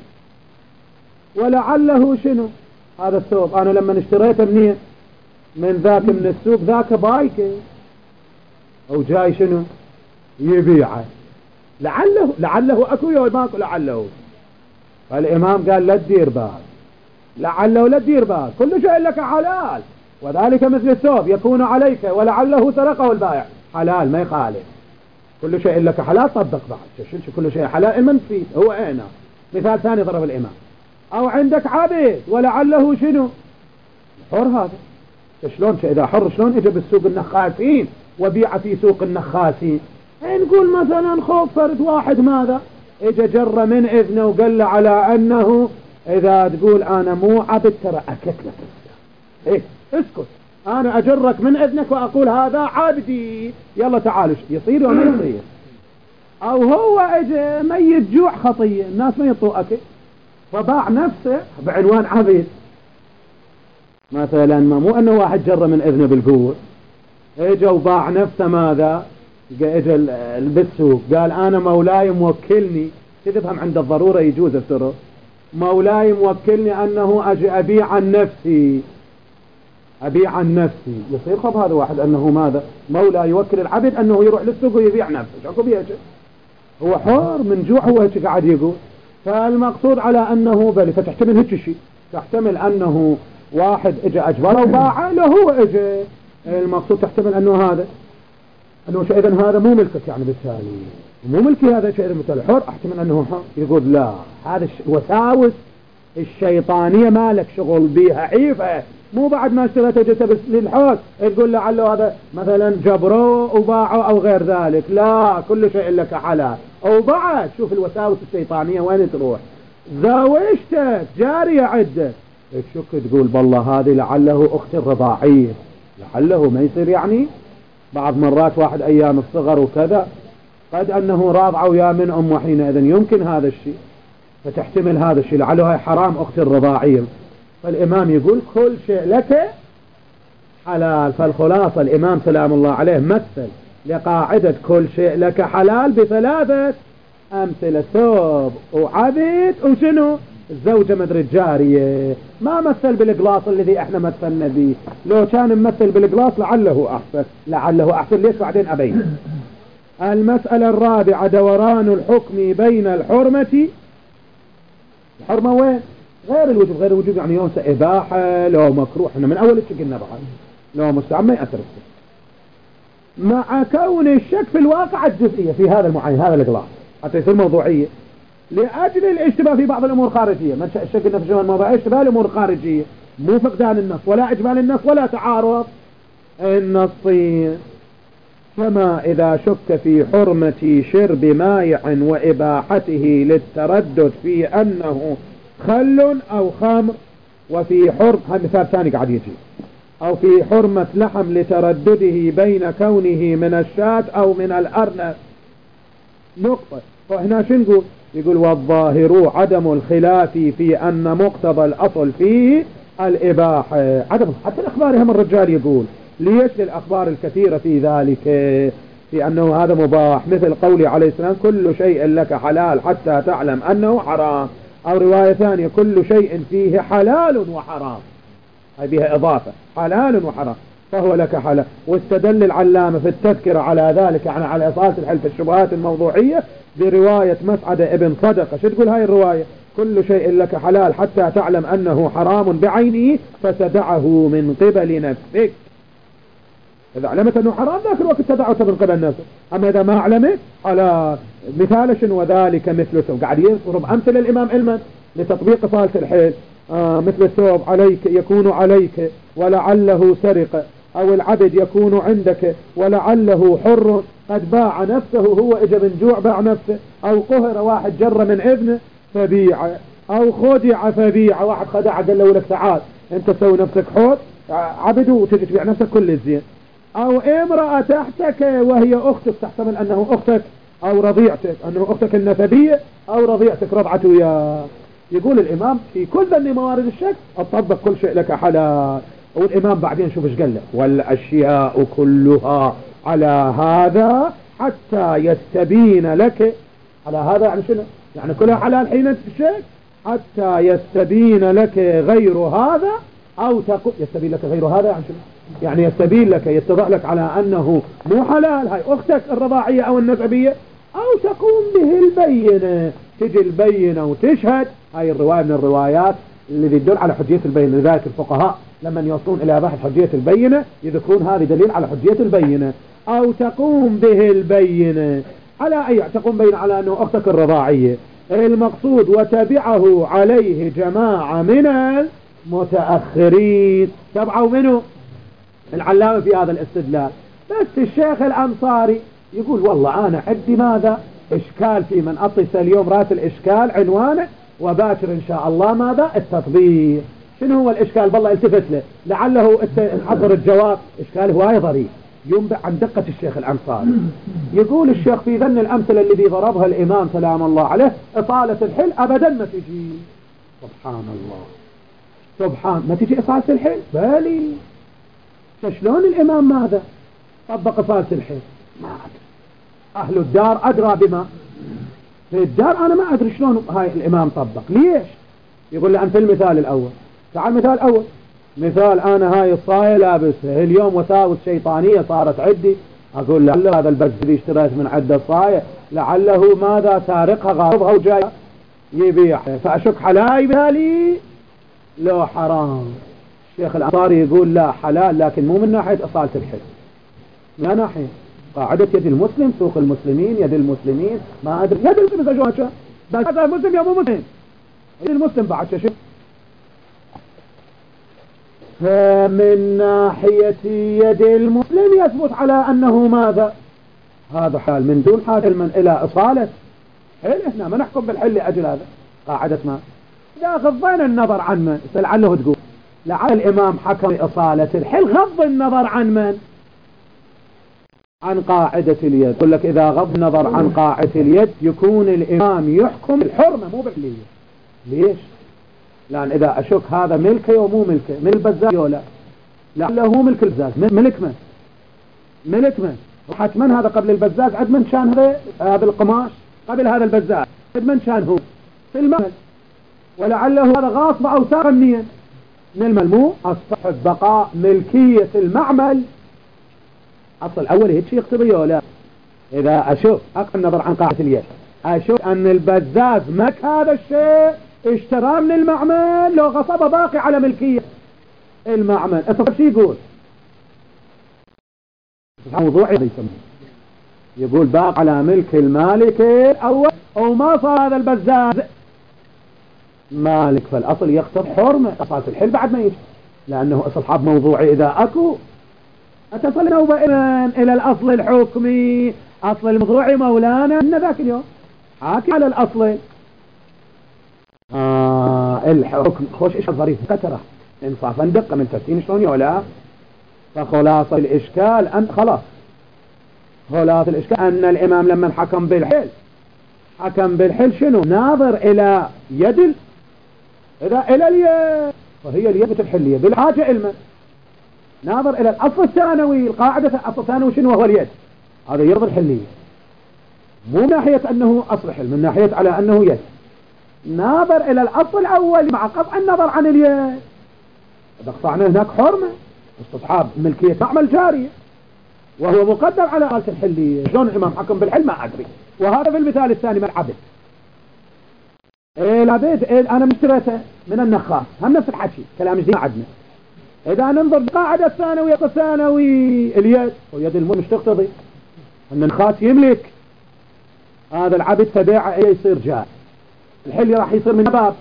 ولعله شنو هذا الثوب أنا لما اشتريته منين من ذاك من السوق ذاك بايك أو جاي شنو يبيعه لعله أكو يوم ماكو لعله. فالإمام قال لا تدير بال لعله لا تدير بال كل شيء لك حلال وذلك مثل الثوب يكون عليك ولعله سرقه البائع حلال ما يخالف كل شيء لك حلال طبق بعد كل شيء حلال المنفي هو هنا. مثال ثاني ضرب الإمام أو عندك عبد ولعله شنو حر هذا شلون إذا حر شلون إجا بالسوق النخاسين وبيع في سوق النخاسين. نقول مثلا خوف فرد واحد ماذا إجا جر من إذنه وقال له على أنه إذا تقول أنا مو عبد ترى أكلت لك إيه اسكت أنا أجرك من إذنك وأقول هذا عبدي يلا تعالوا يصير وما يصير. أو هو إجا ميت جوع خطية الناس ما يطوء أكل فباع نفسه بعنوان عبد مثلا مو أنه واحد جر من إذنه بالقوة إجا وباع نفسه ماذا إجا بالسوق قال أنا مولاي موكلني تفهم عند الضرورة يجوز السر مولاي موكلني أنه أجي أبيع عن نفسي يصير خب هذا واحد أنه ماذا مولاي يوكل العبد أنه يروح للسوق ويبيع نفسه شكو بيجي هو حر من جوع هو هيك قاعد يقول. فالمقصود على أنه بل فتحتمل هيك شيء تحتمل أنه واحد اجى أجبره وباعه له هو اجى المقصود تحتمل أنه هذا أنه شيء إذن هذا مو ملكك، يعني بالتالي مو ملكي هذا شيء إذن بالتالي حر، احتمل أنه حر. يقول لا، هذا وساوس الشيطانية ما لك شغل بيها، عيفة. مو بعد ما اشتريته جبته للحوز تقول لعله هذا مثلا جبروه وباعه أو غير ذلك، لا، كل شيء لك حلال. أو بعد شوف الوساوس الشيطانية وين تروح. زوجتك جارية عدة، تشك تقول بالله هذه لعله أختي الرضاعية، لعله ما يصير. يعني بعض مرات واحد أيام الصغر وكذا قد أنه راضع ويا من أم، وحينئذ يمكن هذا الشيء، فتحتمل هذا الشيء لعله هي حرام أختي الرضاعية. فالإمام يقول كل شيء لك حلال. فالخلاصة الإمام سلام الله عليه مثل لقاعدة كل شيء لك حلال بثلاثة أمثلة: ثوب وعبد وشنو الزوجة مدري الجارية. ما مثل بالقلاص الذي احنا مثلنا به، لو كان ممثل بالقلاص لعله أحسن، لعله أحسن. ليش بعدين أبين. المسألة الرابعة: دوران الحكم بين الحرمة وين غير الوجوب. غير الوجوب يعني يوم إباحة لو مكروه، احنا من أول الشيء قلنا بعد لو مستعمل ما يأثر مع كون الشك في الواقع الجزئية في هذا المعين، هذا القلاص حتى يصير موضوعية لأجل الاشتباه في بعض الأمور الخارجية. من الشك إنه في الموضوع اشتباه الأمور الخارجية، مو فقدان النص ولا إجمال النص ولا تعارض النصين. كما إذا شك في حرمة شرب مائع وإباحته للتردد في أنه خل أو خمر، وفي حرم، هذا مثال ثاني قاعد يجي، أو في حرمة لحم لتردده بين كونه من الشاة أو من الأرنب. نقطة. فهنا شو نقول؟ يقول والظاهر عدم الخلاف في أن مقتضى الأصل فيه الإباحة. عدم، حتى الأخبار هم الرجال يقول ليش للأخبار الكثيرة في ذلك في أنه هذا مباح، مثل قوله عليه السلام كل شيء لك حلال حتى تعلم أنه حرام، أو رواية ثانية كل شيء فيه حلال وحرام، هذه بها إضافة حلال وحرام فهو لك حلال. واستدل العلامة في التذكرة على ذلك، يعني على إصالة الحل في الشبهات الموضوعية برواية مسعد ابن صدقة. شو تقول هاي الرواية؟ كل شيء لك حلال حتى تعلم أنه حرام بعينه فتدعه من قبل نفسك. إذا علمت أنه حرام ذاك الوقت تدعه من قبل نفسك، أما إذا ما علمت على مثال شنو وذلك مثل الثوب. قاعد يضرب أمثلة الإمام علما لتطبيق إصالة الحل. مثل الثوب عليك يكون عليك ولعله سرق، أو العبد يكون عندك ولعله حر قد باع نفسه، هو إجا من جوع باع نفسه، أو قهر واحد جر من ابنه فبيع، أو خدع فبيع، واحد خدع قال له لك تعال أنت تسوي نفسك حر عبد وتجي تبيع نفسك كل الزين، أو امرأة تحتك وهي أختك تحتمل أنه أختك، أو رضيعتك أنه أختك النسبية، أو رضيعتك رضعته وياه. يقول الإمام في كل ذني موارد الشك أطبق كل شيء لك حلال. والإمام بعدين شوف ايش قال له: والأشياء كلها على هذا حتى يستبين لك. على هذا يعني شنو؟ يعني كلها حلال حين الشك حتى يستبين لك غير هذا، أو تقول يستبين لك غير هذا يعني شنو؟ يعني يستبين لك يتضح لك على أنه مو حلال، هاي أختك الرضاعية أو النسبية، أو تقوم به البينة، تجي البينة وتشهد. هاي الرواية من الروايات الذي يدل على حجية البينة. لذلك الفقهاء لما يوصلون إلى بحث حجية البينة يذكرون هذا دليل على حجية البينة. أو تقوم به البينة على أي تقوم بين على أنه أختك الرضاعية. المقصود وتبعه عليه جماعة من المتأخرين. تبعوا منه العلامة في هذا الاستدلال. بس الشيخ الأنصاري يقول والله أنا عندي ماذا إشكال في من أطلس اليوم رأس الإشكال عنوانه وباكر إن شاء الله ماذا التطبيق. شنو هو الإشكال؟ بالله التفت له لعله نحضر الجواب. إشكال هواي ظريف ينبع عن دقة الشيخ الأنصاري. يقول الشيخ في ذن الأمثلة الذي ضربها الإمام سلام الله عليه إطالة الحل أبدا ما تجي. سبحان الله، سبحان ما تجي إطالة الحل بالي. شلون الإمام ماذا طبق إطالة الحل؟ ما أدري، أهل الدار أدرى بما في الدار. أنا ما أدري شلون هاي الإمام طبق. ليش؟ يقول لي أنت المثال الأول. تعال مثال أول، مثال أنا هاي الصاية لابسها اليوم وساوس شيطانية صارت عدي، أقول لعله هذا البز اللي اشتريت من عدة الصاية لعله ماذا سارقها غاضبها وجاي يبيعها، فأشك حلاي بالي لو حرام. الشيخ الأنصاري يقول لا حلال، لكن مو من ناحية أصالة الحل، من ناحية قاعدة يد المسلم، سوق المسلمين، يد المسلمين، ما أدري يد المسلم إذا جواتها بس هذا المسلم يا مو مسلم، يد المسلم بعد شو. فمن ناحية يد المسلم يثبت على أنه ماذا؟ هذا حال من دون حاجة إلى إصالة حل. إحنا ما نحكم بالحل لأجل هذا، قاعدة ما إذا غضينا النظر عن من لعله تقول لعل الإمام حكم بإصالة الحل، غض النظر عن من؟ عن قاعدة اليد. يقول لك إذا غض النظر عن قاعدة اليد يكون الإمام يحكم بالحرمة مو بالحلية. ليش؟ لأن إذا أشك هذا ملكه ومو ملكه، من البزاز ولا لعله هو ملك البزاز، ملك من؟ ملك من؟ وحتما هذا قبل البزاز عد من كان هذا القماش قبل هذا البزاز عد من كان هو في المال، ولعله هذا غاصب أو ساق منين؟ من الملموم. الصحة بقاء ملكية المعمل أصل الأول هيك شيء يقتضي ولا؟ إذا أشوف أقل النظر عن قاعدة اليد، أشوف أن البزاز مك هذا الشيء اشتراه من المعمل، لو غصب باقي على ملكية المعمل. أصل شيء يقول موضوعي يقول باقي على ملك المالك الأول وما صار هذا البزاز مالك، فالأصل يقتضي حرمة. أصالة الحل بعد ما يجي، لأنه أصحاب موضوعي إذا أكو أتصل نوبة إلى الأصل الحكمي. أصل الموضوعي مولانا إن ذاك اليوم حاكي على الأصل الحكم. خوش إيش ظريف كترة إنصافا دقة من تفتين شلون ولا. فخلاصة الإشكال أن خلاص خلاصة الإشكال أن الإمام لما حكم بالحل حكم بالحل شنو؟ ناظر إلى يد إذا إلى اليد، وهي اليد الحلية بالحاجة علما، ناظر إلى الأصل الثانوي. القاعدة الأصل الثانوي شنو هو؟ اليد. هذا يرضي الحلية، مو من ناحية أنه أصل حل، من ناحية على أنه يد. ناظر إلى الأصل الأول مع قطع النظر عن اليد. إذا قطعنا هناك حرمة استصحاب ملكية معمل جارية وهو مقدم على آلة الحلية. شلون الإمام حكم بالحل ما أدري. وهذا في المثال الثاني من العبد. العبد أنا مشتريته من النخاس، هم نفس الحكي كلام جديد عدنا. إذا ننظر بقاعدة الثانوية الثانوي اليد ويد الملك مش تقتضي أن النخاس يملك هذا العبد فبيعه يصير جار. الحل راح يصير من باب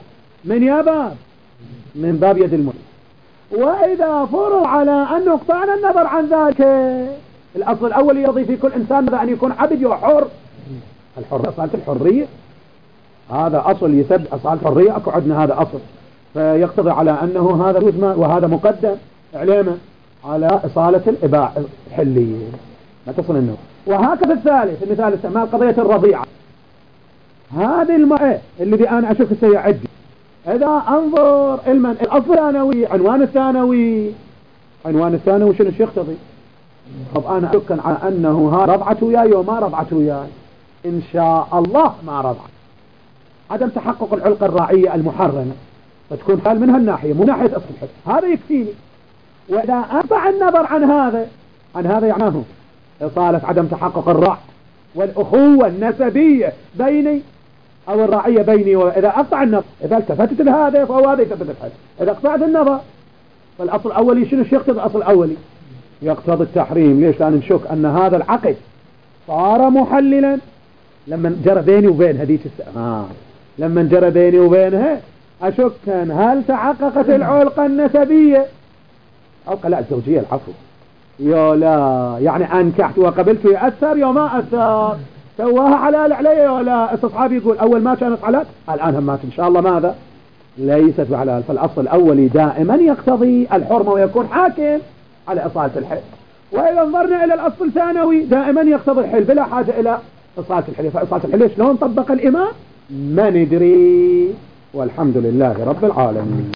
من باب يد الملك. وإذا فرض على أنه قطعنا النظر عن ذلك، الأصل الأول يضيف في كل إنسان أن يكون عبد وحر. الحر أصالة الحرية، هذا أصل يسد أصالة الحرية. أكو عندنا هذا أصل، فيقتضي على أنه هذا يجمع وهذا مقدم علامة على إصالة الإباحة الحلية ما تصل النوم. وهكذا الثالث المثال الثاني قضية الرضيعة. هذه المرأة اللي أنا أشوف سيعدي إذا أنظر الأصل الثانوي عنوان الثانوي شنو يقتضي؟ طب أنا أشك على أنه ها رضعت وياي وما رضعت وياي، إن شاء الله ما رضعت. عدم تحقق العلقة الراعية المحرمة فتكون حال من هالناحية مو ناحية أصل الحل، هذا يكفيني. وإذا أقطع النظر عن هذا يعناه إصالة عدم تحقق الرع والأخوة النسبية بيني أو الراعية بيني. وإذا أقطع النظر إذا التفتت لهذا فهو هذا يثبت الحل. إذا قطعت النظر فالأصل الأولي شنو يقتضي؟ الأصل الأولي يقتضي التحريم. ليش؟ لأن نشك أن هذا العقد صار محللا لما جرى بيني وبين هذيك لما جرى بيني وبينها أشك هل تحققت العلقة النسبية أو لا الزوجية العفو يا لا، يعني أنكحت وقبلت يأثر يا ما أثر، سواها حلال علي ولا. استصحابي يقول أول ما كانت حلال الآن همات إن شاء الله ماذا ليست بحلال. فالأصل الأولي دائما يقتضي الحرمة ويكون حاكم على إصالة الحل. وإذا نظرنا إلى الأصل الثانوي دائما يقتضي الحل بلا حاجة إلى إصالة الحل. فإصالة الحل شلون طبق الإمام ما ندري، والحمد لله رب العالمين.